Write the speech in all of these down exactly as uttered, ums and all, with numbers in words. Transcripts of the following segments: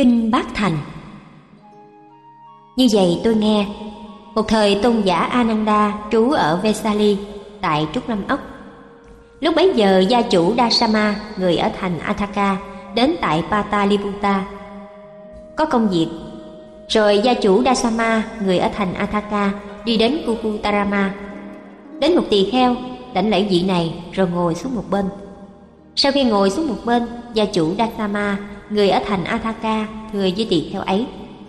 Kinh Bát Thành. Như vậy tôi nghe, một thời tôn giả Ananda trú ở Vesali tại Trúc Lâm Ốc. Lúc bấy giờ gia chủ Dasama, người ở thành Athaka, đến tại Pataliputa có công việc. Rồi gia chủ Dasama, người ở thành Athaka, đi đến Kukutarama. Đến một tỳ kheo, đảnh lễ vị này rồi ngồi xuống một bên. Sau khi ngồi xuống một bên, gia chủ Dasama, người ở thành Athaka, thưa với tỳ kheo ấy: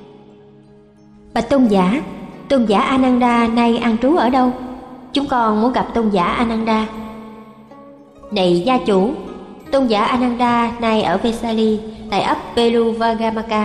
Bạch tôn giả, tôn giả Ananda nay an trú ở đâu? Chúng con muốn gặp tôn giả Ananda. Này gia chủ, tôn giả Ananda nay ở Vesali tại ấp Peluvagamaka.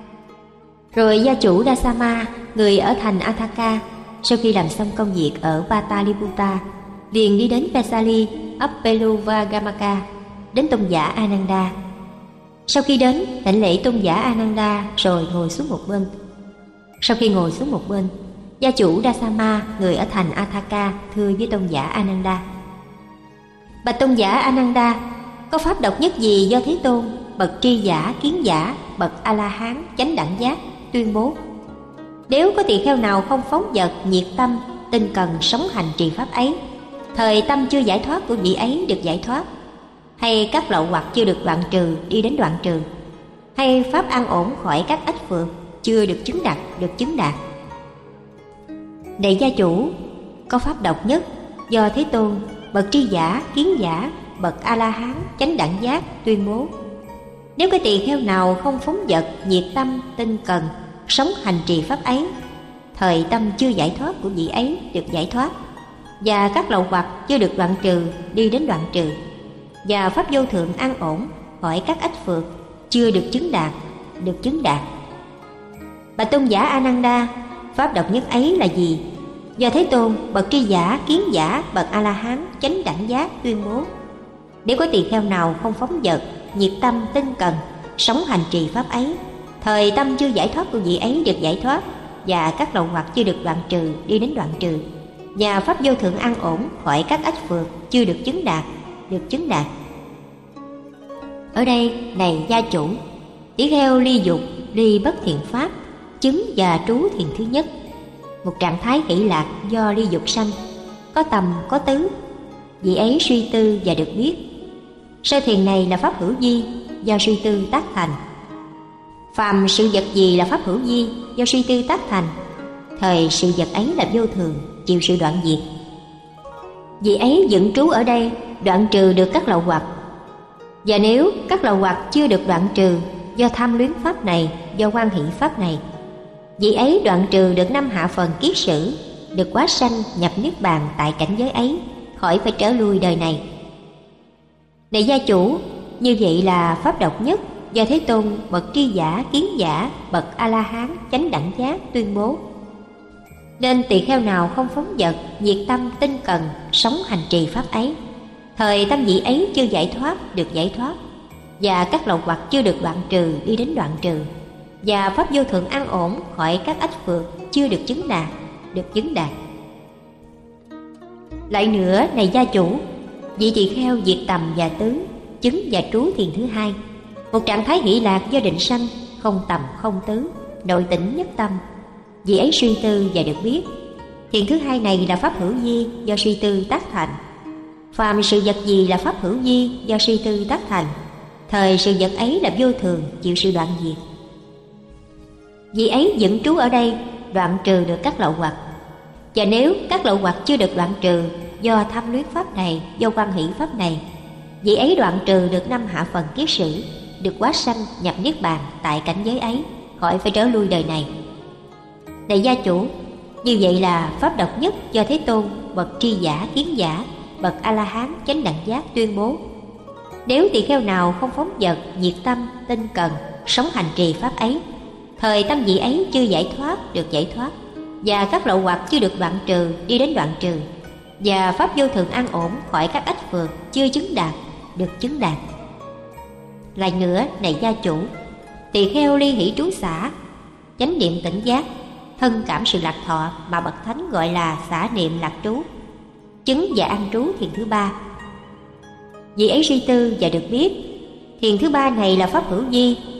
Rồi gia chủ Dasama, người ở thành Athaka, sau khi làm xong công việc ở Pataliputa, liền đi đến Vesali ấp Peluvagamaka, đến tôn giả Ananda. Sau khi đến, đảnh lễ tôn giả Ananda rồi ngồi xuống một bên. Sau khi ngồi xuống một bên, gia chủ Dasama, người ở thành Athaka, thưa với tôn giả Ananda: Bạch tôn giả Ananda, có pháp độc nhất gì do Thế Tôn, bậc tri giả, kiến giả, bậc A-la-hán, chánh đẳng giác tuyên bố? Nếu có tỳ kheo nào không phóng dật, nhiệt tâm, tinh cần sống hành trì pháp ấy, thời tâm chưa giải thoát của vị ấy được giải thoát, hay các lậu hoặc chưa được đoạn trừ đi đến đoạn trừ, hay pháp an ổn khỏi các ách phược chưa được chứng đạt được chứng đạt. Này gia chủ, có pháp độc nhất do Thế Tôn, bậc tri giả, kiến giả, bậc A-la-hán, chánh đẳng giác tuyên bố: Nếu cái tỳ kheo nào không phóng dật, nhiệt tâm, tinh cần sống hành trì pháp ấy, thời tâm chưa giải thoát của vị ấy được giải thoát, và các lậu hoặc chưa được đoạn trừ đi đến đoạn trừ, và pháp vô thượng an ổn khỏi các ách phược chưa được chứng đạt được chứng đạt. Bạch tôn giả Ananda, pháp độc nhất ấy là gì? Do Thế Tôn, bậc tri giả, kiến giả, bậc A-la-hán, chánh đẳng giác tuyên bố: Nếu có tỳ kheo nào không phóng dật, nhiệt tâm, tinh cần sống hành trì pháp ấy, thời tâm chưa giải thoát của vị ấy được giải thoát, và các lậu hoặc chưa được đoạn trừ đi đến đoạn trừ, và pháp vô thượng an ổn khỏi các ách phược chưa được chứng đạt được chứng đạt. Ở đây, này gia chủ, tỳ kheo ly dục, ly bất thiện pháp, chứng và trú thiền thứ nhất, một trạng thái hỷ lạc do ly dục sanh, có tầm có tứ, vị ấy suy tư và được biết. Sơ thiền này là pháp hữu vi, do suy tư tác thành. Phàm sự vật gì là pháp hữu vi, do suy tư tác thành, thời sự vật ấy là vô thường, chịu sự đoạn diệt. Vị ấy dựng trú ở đây, đoạn trừ được các lậu hoặc. Và nếu các lậu hoặc chưa được đoạn trừ do tham luyến pháp này, do hoan hỷ pháp này, vị ấy đoạn trừ được năm hạ phần kiết sử, được quá sanh nhập niết bàn tại cảnh giới ấy, khỏi phải trở lui đời này. Này gia chủ, như vậy là pháp độc nhất do Thế Tôn, bậc tri giả, kiến giả, bậc A-la-hán, chánh đẳng giác tuyên bố. Nên tỳ kheo nào không phóng dật, nhiệt tâm, tinh cần sống hành trì pháp ấy, thời tâm vị ấy chưa giải thoát được giải thoát, và các lậu hoặc chưa được đoạn trừ đi đến đoạn trừ, và pháp vô thượng an ổn khỏi các ách phược chưa được chứng đạt được chứng đạt. Lại nữa, này gia chủ, vị tỳ kheo diệt tầm và tứ, chứng và trú thiền thứ hai, một trạng thái hỷ lạc do định sanh, không tầm không tứ, nội tĩnh nhất tâm, vị ấy suy tư và được biết. Thiền thứ hai này là pháp hữu vi, do suy tư tác thành. Phàm sự vật gì là pháp hữu vi, do suy tư tác thành, thời sự vật ấy là vô thường, chịu sự đoạn diệt. Vị ấy dựng trú ở đây, đoạn trừ được các lậu hoặc. Và nếu các lậu hoặc chưa được đoạn trừ do tham luyến pháp này, do hoan hỷ pháp này, vị ấy đoạn trừ được năm hạ phần kiết sử, được quá sanh nhập niết bàn tại cảnh giới ấy, khỏi phải trở lui đời này. Này gia chủ, như vậy là pháp độc nhất do Thế Tôn, bậc tri giả, kiến giả, bậc A-la-hán, chánh đẳng giác tuyên bố. Nếu tỳ kheo nào không phóng dật, nhiệt tâm, tinh cần sống hành trì pháp ấy, thời tâm vị ấy chưa giải thoát được giải thoát, và các lậu hoặc chưa được đoạn trừ đi đến đoạn trừ, và pháp vô thường an ổn khỏi các ách phược chưa chứng đạt được chứng đạt. Lại nữa, này gia chủ, tỳ kheo ly hỷ trú xả, chánh niệm tỉnh giác, thân cảm sự lạc thọ mà bậc thánh gọi là xả niệm lạc trú, chứng và an trú thiền thứ ba. Vị ấy suy tư và được biết. Thiền thứ ba này là pháp hữu vi,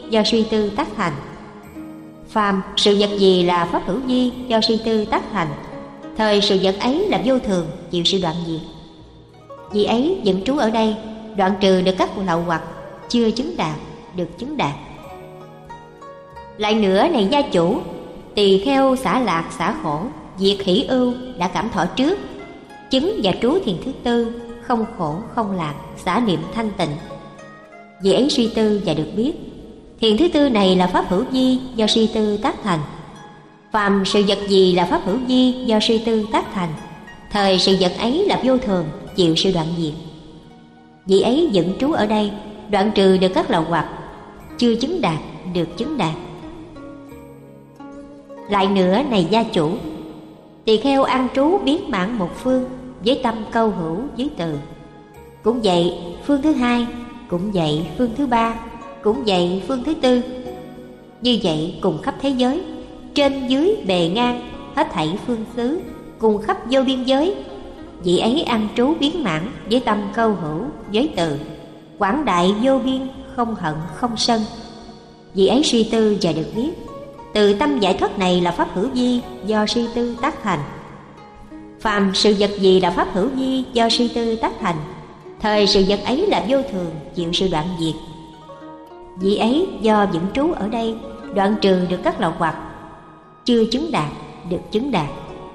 do suy tư tác thành. Phàm sự vật gì là pháp hữu vi do suy tư tác thành, thời sự vật ấy là vô thường, chịu sự đoạn diệt. Vì ấy dẫn trú ở đây, đoạn trừ được các lậu hoặc, chưa chứng đạt, được chứng đạt. Lại nữa này gia chủ, tỳ kheo xả lạc xả khổ, diệt hỷ ưu đã cảm thọ trước, chứng và trú thiền thứ tư, không khổ không lạc, xả niệm thanh tịnh. Vì ấy suy tư và được biết, thiền thứ tư này là pháp hữu vi do suy tư tác thành. Phàm sự vật gì là pháp hữu vi do suy tư tác thành, thời sự vật ấy là vô thường, chịu sự đoạn diệt. Vì ấy dẫn trú ở đây, đoạn trừ được các lậu hoặc, chưa chứng đạt, được chứng đạt. Lại nữa này gia chủ, tỳ kheo an trú biến mãn một phương, với tâm câu hữu với từ. Cũng vậy phương thứ hai, cũng vậy phương thứ ba, cũng vậy phương thứ tư. Như vậy cùng khắp thế giới, trên dưới bề ngang, hết thảy phương xứ, cùng khắp vô biên giới. Vị ấy an trú biến mãn với tâm câu hữu với từ, quảng đại vô biên, không hận không sân. Vị ấy suy tư và được biết, từ tâm giải thoát này là pháp hữu vi do suy tư tác thành. Phàm sự vật gì là pháp hữu vi do suy tư tác thành, thời sự vật ấy là vô thường, chịu sự đoạn diệt. Vị ấy do vững trú ở đây, đoạn trừ được các lậu hoặc, chưa chứng đạt, được chứng đạt.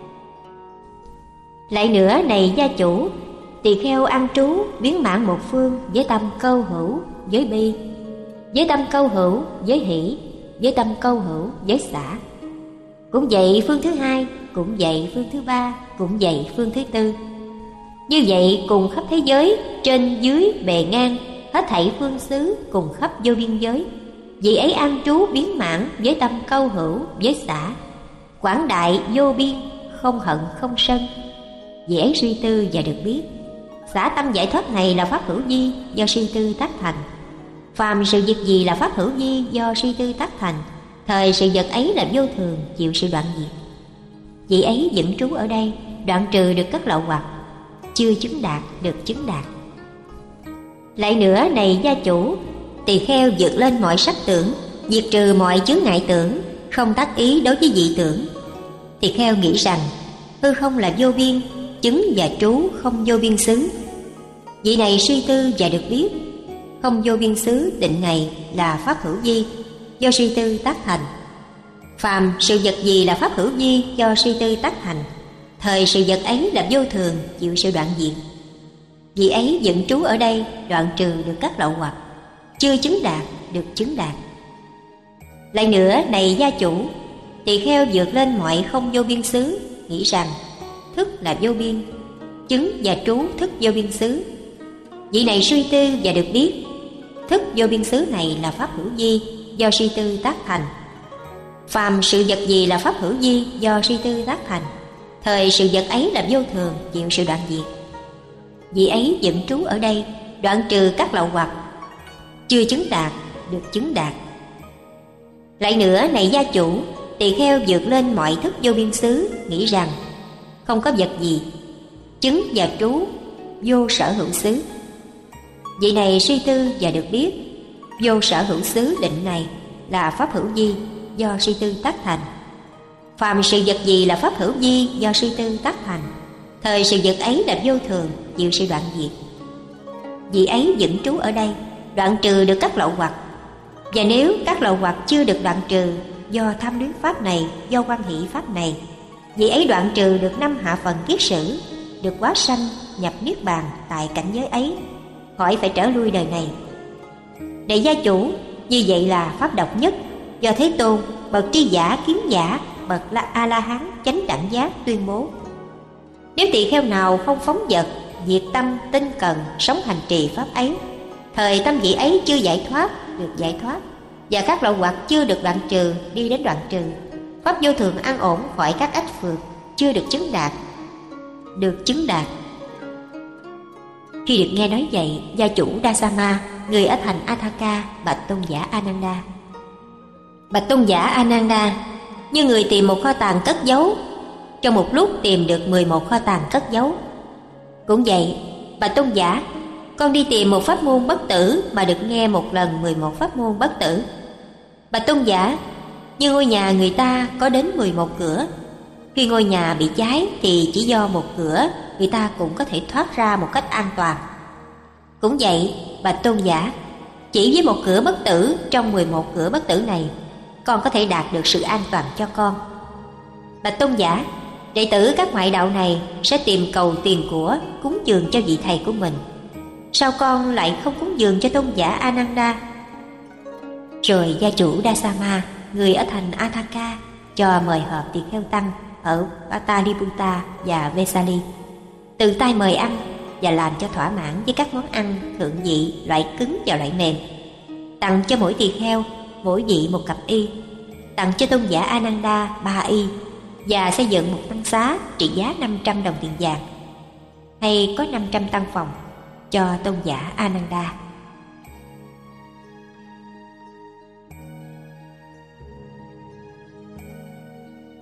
Lại nữa này gia chủ, tỳ kheo an trú biến mãn một phương với tâm câu hữu với bi, với tâm câu hữu với hỷ, với tâm câu hữu với xả. Cũng vậy phương thứ hai, cũng vậy phương thứ ba, cũng vậy phương thứ tư. Như vậy cùng khắp thế giới, trên dưới bề ngang, hết thảy phương xứ, cùng khắp vô biên giới. Vị ấy an trú biến mãn với tâm câu hữu với xả, quảng đại vô biên, không hận không sân. Vị ấy suy tư và được biết, xả tâm giải thoát này là pháp hữu vi do suy tư tác thành. Phàm sự việc gì là pháp hữu vi do suy tư tác thành, thời sự vật ấy là vô thường, chịu sự đoạn diệt. Vị ấy vững trú ở đây, đoạn trừ được các lậu hoặc, chưa chứng đạt, được chứng đạt. Lại nữa này gia chủ, tỳ kheo vượt lên mọi sắc tưởng, diệt trừ mọi chướng ngại tưởng, không tác ý đối với dị tưởng. Tỳ kheo nghĩ rằng hư không là vô biên, chứng và trú không vô biên xứ. Vị này suy tư và được biết, không vô biên xứ định này là pháp hữu vi do suy tư tác thành. Phàm sự vật gì là pháp hữu vi do suy tư tác thành, thời sự vật ấy là vô thường, chịu sự đoạn diệt. Vị ấy vững trú ở đây, đoạn trừ được các lậu hoặc, chưa chứng đạt, được chứng đạt. Lại nữa này gia chủ, tỳ kheo vượt lên mọi không vô biên xứ, nghĩ rằng thức là vô biên, chứng và trú thức vô biên xứ. Vị này suy tư và được biết, thức vô biên xứ này là pháp hữu vi do suy tư tác thành. Phàm sự vật gì là pháp hữu vi do suy tư tác thành, thời sự vật ấy là vô thường, chịu sự đoạn diệt. Vị ấy vững trú ở đây, đoạn trừ các lậu hoặc, chưa chứng đạt, được chứng đạt. Lại nữa này gia chủ, tỳ kheo vượt lên mọi thức vô biên xứ, nghĩ rằng không có vật gì, chứng và trú vô sở hữu xứ. Vị này suy tư và được biết, vô sở hữu xứ định này là pháp hữu vi do suy tư tác thành. Phàm sự vật gì là pháp hữu vi do suy tư tác thành, thời sự vật ấy là vô thường, chịu sự đoạn diệt. Vị ấy vững trú ở đây, đoạn trừ được các lậu hoặc. Và nếu các lậu hoặc chưa được đoạn trừ do tham luyến pháp này, do quan hỷ pháp này, vị ấy đoạn trừ được năm hạ phần kiết sử, được hóa sanh nhập niết bàn tại cảnh giới ấy, khỏi phải trở lui đời này. Này gia chủ, như vậy là pháp độc nhất do Thế Tôn, bậc tri giả kiếm giả, bậc A La Hán chánh đẳng giác tuyên bố. Nếu tỳ kheo nào không phóng dật, diệt tâm, tinh cần, sống hành trì pháp ấy, thời tâm vị ấy chưa giải thoát, được giải thoát, và các lậu hoặc chưa được đoạn trừ, đi đến đoạn trừ. Pháp vô thường an ổn khỏi các ách phược, chưa được chứng đạt, được chứng đạt. Khi được nghe nói vậy, gia chủ Dasama, người ở thành Athaka, bạch tôn giả Ananda: Bạch tôn giả Ananda, như người tìm một kho tàng cất giấu, trong một lúc tìm được mười một kho tàng cất giấu. Cũng vậy, bạch tôn giả, con đi tìm một pháp môn bất tử mà được nghe một lần mười một pháp môn bất tử. Bạch tôn giả, như ngôi nhà người ta có đến mười một cửa. Khi ngôi nhà bị cháy thì chỉ do một cửa người ta cũng có thể thoát ra một cách an toàn. Cũng vậy, bạch tôn giả, chỉ với một cửa bất tử trong mười một cửa bất tử này, con có thể đạt được sự an toàn cho con. Bạch tôn giả, đệ tử các ngoại đạo này sẽ tìm cầu tiền của cúng dường cho vị thầy của mình. Sao con lại không cúng dường cho tôn giả Ananda? Rồi gia chủ Dasama, người ở thành Athaka, cho mời họp tỳ kheo tăng ở Pataliputta và Vesali, tự tay mời ăn và làm cho thỏa mãn với các món ăn thượng vị, loại cứng và loại mềm. Tặng cho mỗi tỳ kheo, mỗi vị một cặp y. Tặng cho tôn giả Ananda ba y, và xây dựng một tăng xá trị giá năm trăm đồng tiền vàng, hay có năm trăm tăng phòng cho tôn giả Ananda.